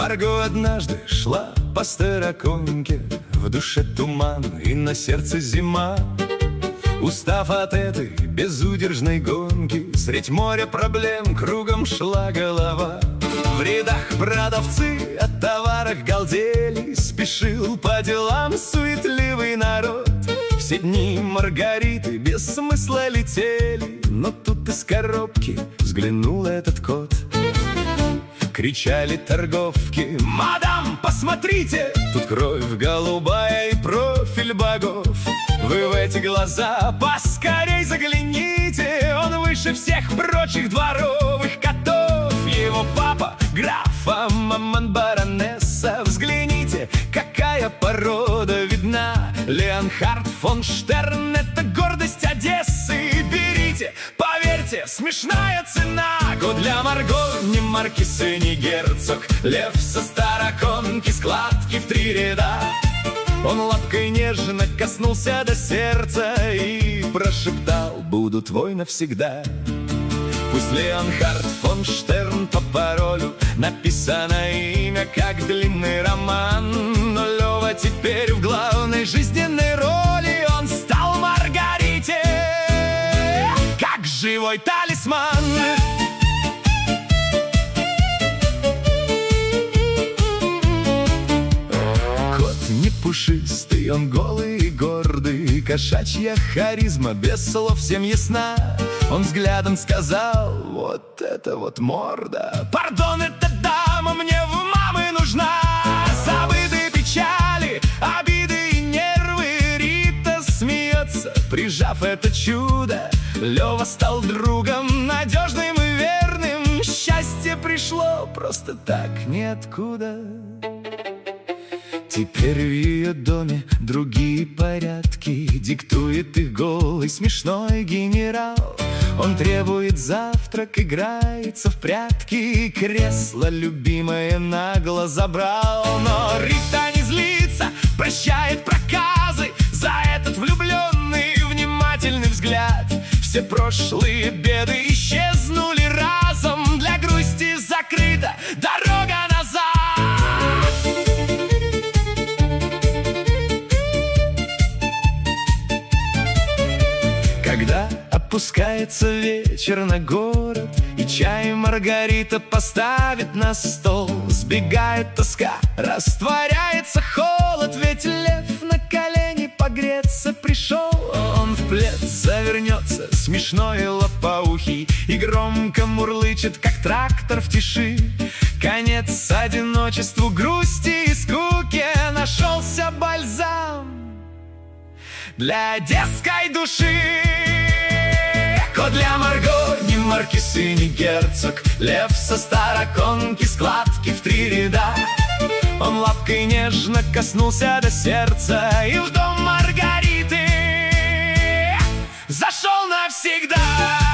Марго однажды шла по Староконке, в душе туман и на сердце зима. Устав от этой безудержной гонки, средь моря проблем кругом шла голова. В рядах продавцы о товарах галдели, спешил по делам суетливый народ. Все дни Маргариты без смысла летели, но тут из коробки взглянул этот кот. Кричали торговки: «Мадам, посмотрите! Тут кровь голубая и профиль богов. Вы в эти глаза поскорей загляните, он выше всех прочих дворовых котов. Его папа граф, а мама баронесса. Взгляните, какая порода видна. Леонхард фон Штерн — это гордость Одессы. Берите, поверьте, смешная цена. Кот для Марго, ни маркиз и ни герцог. Лев со Староконки, складки в 3 ряда. Он лапкой нежно коснулся до сердца и прошептал: «Буду твой навсегда». Пусть Леонхард фон Штерн по паролю написано имя, как длинный роман, но Лева теперь в главной жизненной роли. Он стал Маргарите как живой талисман. Кот не пушистый, он голый и гордый, кошачья харизма без слов всем ясна. Он взглядом сказал: «Вот это вот морда! Пардон, эта дама мне в мамы нужна!» Забыты печали, обиды и нервы. Рита смеется, прижав это чудо. Лева стал другом надежным и верным. Счастье пришло просто так, ниоткуда. Теперь в ее доме другие порядки, диктует их голый смешной генерал. Он требует завтрак, играется в прятки, кресло любимое нагло забрал. Но Рита не злится, прощает проказы за этот влюбленный внимательный взгляд. Все прошлые беды исчезнули разом, для грусти закрыта дорога назад. Когда опускается вечер на город, и чай Маргарита поставит на стол, сбегает тоска, растворяется холод. Ведь лев на колени погреться пришел. Он в плед завернется, смешной и лопоухий, и громко мурлычет, как трактор в тиши. Конец одиночеству, грусти и скуке. Нашелся бальзам для одесской души. Кот для Марго, ни маркиз и ни герцог. Лев со Староконки, складки в 3 ряда. Он лапкой нежно коснулся до сердца и в дом Маргариты зашел навсегда.